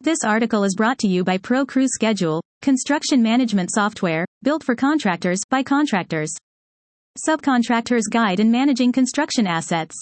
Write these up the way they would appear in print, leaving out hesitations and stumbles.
This article is brought to you by ProCrew Schedule, construction management software, built for contractors, by contractors. Subcontractors Guide in Managing Construction Assets.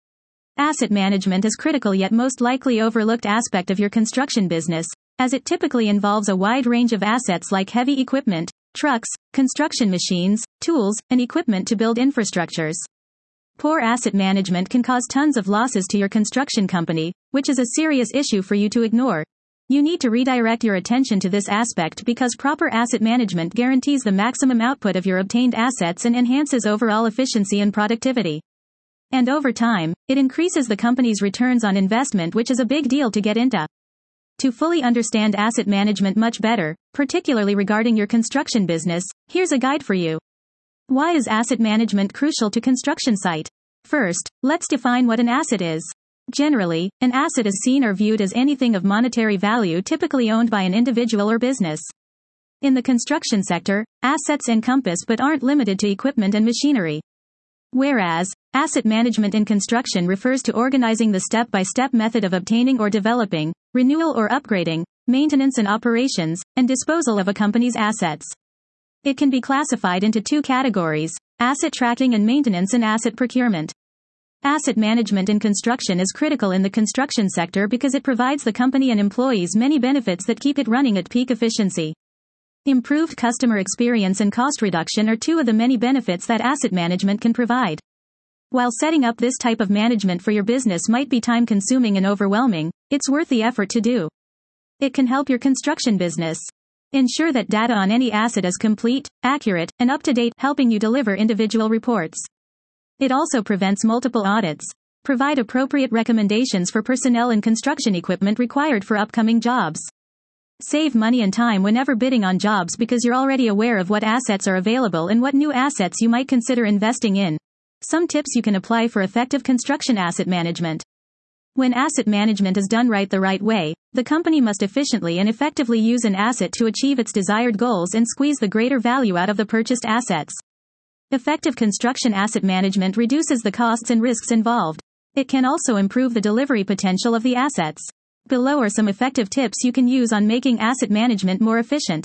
Asset management is critical yet most likely overlooked aspect of your construction business, as it typically involves a wide range of assets like heavy equipment, trucks, construction machines, tools, and equipment to build infrastructures. Poor asset management can cause tons of losses to your construction company, which is a serious issue for you to ignore. You need to redirect your attention to this aspect because proper asset management guarantees the maximum output of your obtained assets and enhances overall efficiency and productivity. And over time, it increases the company's returns on investment, which is a big deal to get into. To fully understand asset management much better, particularly regarding your construction business, here's a guide for you. Why is asset management crucial to construction site? First, let's define what an asset is. Generally, an asset is seen or viewed as anything of monetary value typically owned by an individual or business. In the construction sector, assets encompass but aren't limited to equipment and machinery. Whereas, asset management in construction refers to organizing the step-by-step method of obtaining or developing, renewal or upgrading, maintenance and operations, and disposal of a company's assets. It can be classified into two categories: asset tracking and maintenance and asset procurement. Asset management in construction is critical in the construction sector because it provides the company and employees many benefits that keep it running at peak efficiency. Improved customer experience and cost reduction are two of the many benefits that asset management can provide. While setting up this type of management for your business might be time-consuming and overwhelming, it's worth the effort to do. It can help your construction business ensure that data on any asset is complete, accurate, and up-to-date, helping you deliver individual reports. It also prevents multiple audits. Provide appropriate recommendations for personnel and construction equipment required for upcoming jobs. Save money and time whenever bidding on jobs because you're already aware of what assets are available and what new assets you might consider investing in. Some tips you can apply for effective construction asset management. When asset management is done right the right way, the company must efficiently and effectively use an asset to achieve its desired goals and squeeze the greater value out of the purchased assets. Effective construction asset management reduces the costs and risks involved. It can also improve the delivery potential of the assets. Below are some effective tips you can use on making asset management more efficient.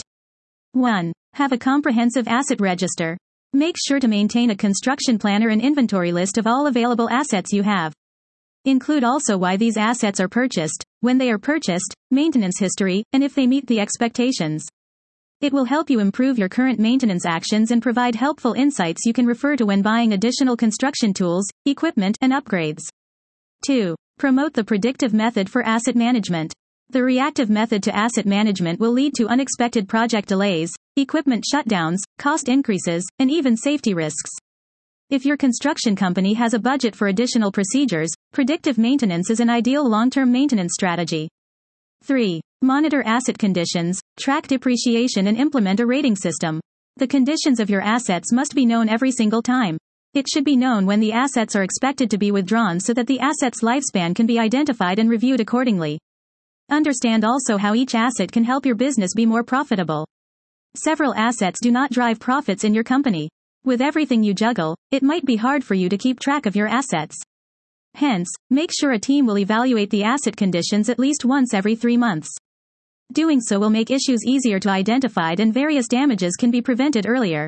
1. Have a comprehensive asset register. Make sure to maintain a construction planner and inventory list of all available assets you have. Include also why these assets are purchased, when they are purchased, maintenance history, and if they meet the expectations. It will help you improve your current maintenance actions and provide helpful insights you can refer to when buying additional construction tools, equipment, and upgrades. 2. Promote the predictive method for asset management. The reactive method to asset management will lead to unexpected project delays, equipment shutdowns, cost increases, and even safety risks. If your construction company has a budget for additional procedures, predictive maintenance is an ideal long-term maintenance strategy. 3. Monitor asset conditions, track depreciation and implement a rating system. The conditions of your assets must be known every single time. It should be known when the assets are expected to be withdrawn so that the asset's lifespan can be identified and reviewed accordingly. Understand also how each asset can help your business be more profitable. Several assets do not drive profits in your company. With everything you juggle, it might be hard for you to keep track of your assets. Hence, make sure a team will evaluate the asset conditions at least once every 3 months. Doing so will make issues easier to identify and various damages can be prevented earlier.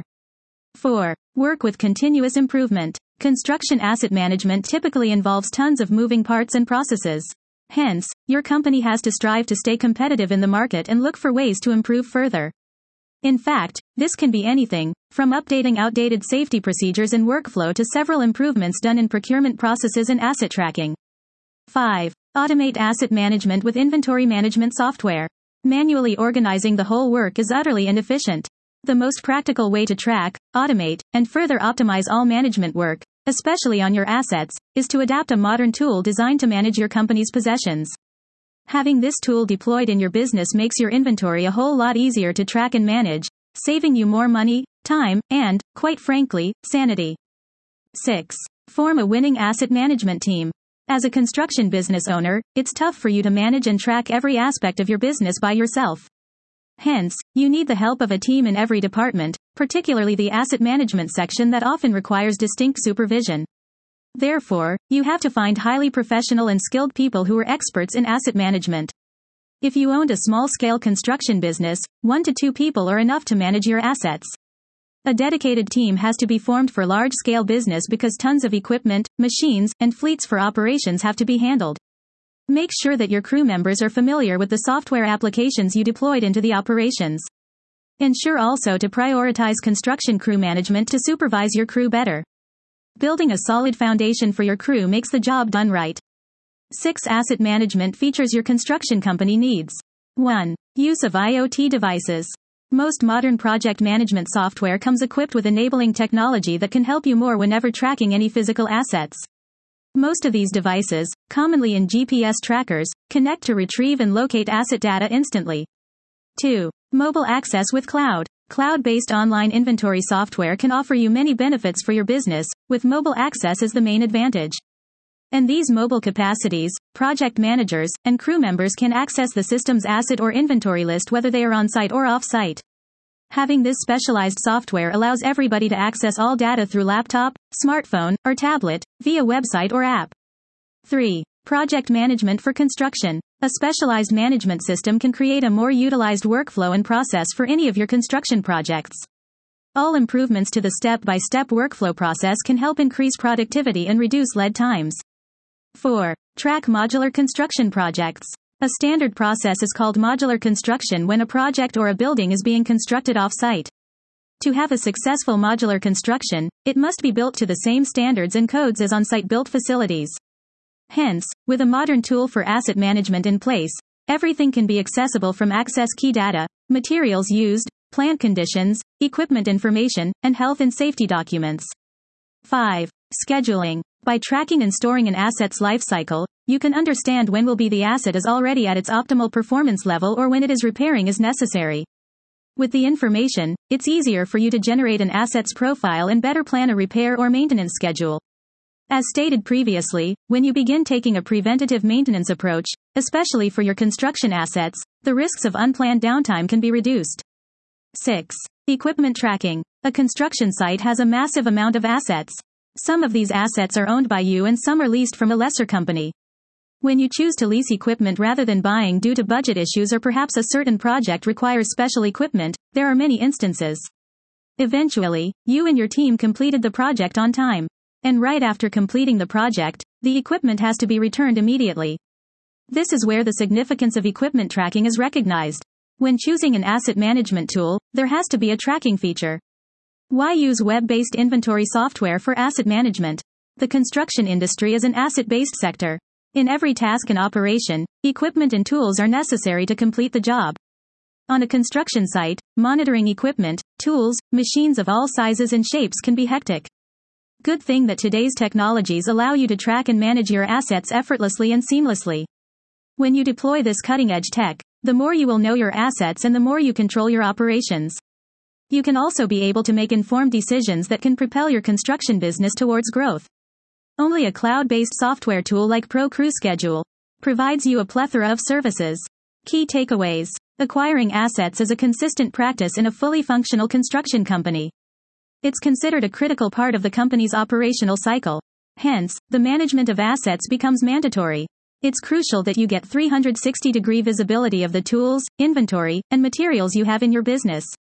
4. Work with continuous improvement. Construction asset management typically involves tons of moving parts and processes. Hence, your company has to strive to stay competitive in the market and look for ways to improve further. In fact, this can be anything, from updating outdated safety procedures and workflow to several improvements done in procurement processes and asset tracking. 5. Automate asset management with inventory management software. Manually organizing the whole work is utterly inefficient. The most practical way to track, automate, and further optimize all management work, especially on your assets, is to adapt a modern tool designed to manage your company's possessions. Having this tool deployed in your business makes your inventory a whole lot easier to track and manage, saving you more money, time, and, quite frankly, sanity. 6. Form a winning asset management team. As a construction business owner, it's tough for you to manage and track every aspect of your business by yourself. Hence, you need the help of a team in every department, particularly the asset management section that often requires distinct supervision. Therefore, you have to find highly professional and skilled people who are experts in asset management. If you owned a small-scale construction business, 1 to 2 people are enough to manage your assets. A dedicated team has to be formed for large-scale business because tons of equipment, machines, and fleets for operations have to be handled. Make sure that your crew members are familiar with the software applications you deployed into the operations. Ensure also to prioritize construction crew management to supervise your crew better. Building a solid foundation for your crew makes the job done right. 6 asset management features your construction company needs. 1. Use of IoT devices. Most modern project management software comes equipped with enabling technology that can help you more whenever tracking any physical assets. Most of these devices, commonly in GPS trackers, connect to retrieve and locate asset data instantly. 2. Mobile access with cloud. Cloud-based online inventory software can offer you many benefits for your business, with mobile access as the main advantage. And these mobile capacities, project managers, and crew members can access the system's asset or inventory list whether they are on-site or off-site. Having this specialized software allows everybody to access all data through laptop, smartphone, or tablet, via website or app. 3. Project management for construction. A specialized management system can create a more utilized workflow and process for any of your construction projects. All improvements to the step-by-step workflow process can help increase productivity and reduce lead times. 4. Track modular construction projects. A standard process is called modular construction when a project or a building is being constructed off-site. To have a successful modular construction, it must be built to the same standards and codes as on-site built facilities. Hence, with a modern tool for asset management in place, everything can be accessible from access key data, materials used, plant conditions, equipment information, and health and safety documents. 5. Scheduling. By tracking and storing an asset's life cycle, you can understand when will be the asset is already at its optimal performance level or when it is repairing is necessary. With the information, it's easier for you to generate an asset's profile and better plan a repair or maintenance schedule. As stated previously, when you begin taking a preventative maintenance approach, especially for your construction assets, the risks of unplanned downtime can be reduced. 6. Equipment tracking. A construction site has a massive amount of assets. Some of these assets are owned by you and some are leased from a lesser company. When you choose to lease equipment rather than buying due to budget issues or perhaps a certain project requires special equipment, there are many instances. Eventually, you and your team completed the project on time. And right after completing the project, the equipment has to be returned immediately. This is where the significance of equipment tracking is recognized. When choosing an asset management tool, there has to be a tracking feature. Why use web-based inventory software for asset management? The construction industry is an asset-based sector. In every task and operation, equipment and tools are necessary to complete the job. On a construction site, monitoring equipment, tools, machines of all sizes and shapes can be hectic. Good thing that today's technologies allow you to track and manage your assets effortlessly and seamlessly. When you deploy this cutting-edge tech, the more you will know your assets and the more you control your operations. You can also be able to make informed decisions that can propel your construction business towards growth. Only a cloud-based software tool like ProCrewSchedule provides you a plethora of services. Key takeaways. Acquiring assets is a consistent practice in a fully functional construction company. It's considered a critical part of the company's operational cycle. Hence, the management of assets becomes mandatory. It's crucial that you get 360-degree visibility of the tools, inventory, and materials you have in your business.